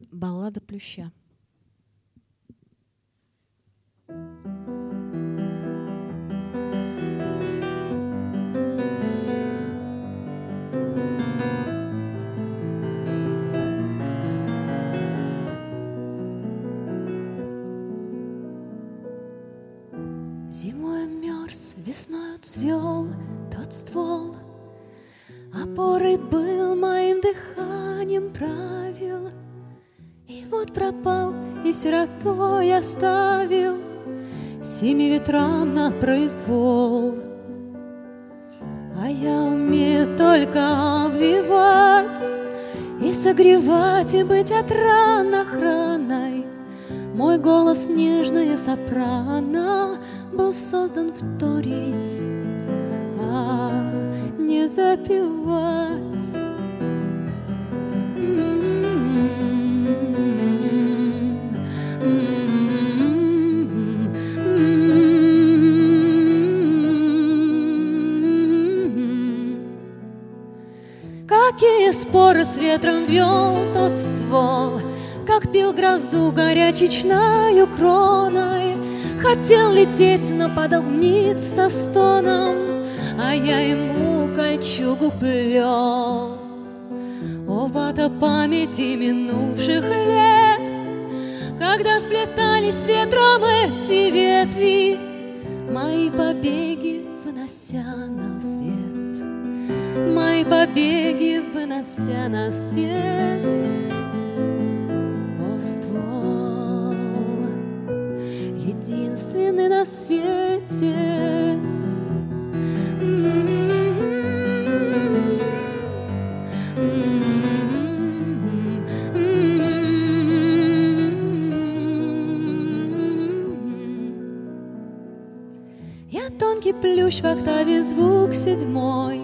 Баллада Плюща. Зимой мерз, весною цвел тот ствол, опорой был, моим дыханием правил. И вот пропал, и сиротой оставил семи ветрам на произвол. А я умею только обвивать и согревать, и быть от ран охраной. Мой голос, нежная сопрано, был создан вторить, а не запевать. Какие споры с ветром вел тот ствол, как пил грозу горячечною кроной. Хотел лететь, но падал вниз со стоном, а я ему кольчугу плел. О, вата памяти минувших лет, когда сплетались с ветром эти ветви, мои побеги вынося на свет, мои побеги вынося на свет. О, ствол, единственный на свете. Я тонкий плющ в октаве, звук седьмой,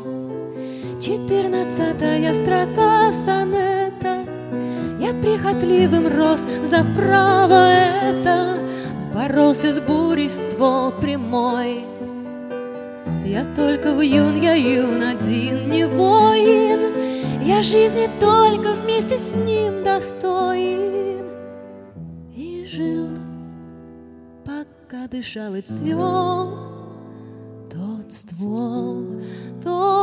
14-я строка сонета. Я прихотливым рос за право это, боролся с бурей ствол прямой. Я только вьюн, я юн, один не воин, я жизни только вместе с ним достоин. И жил, пока дышал и цвел тот ствол, тот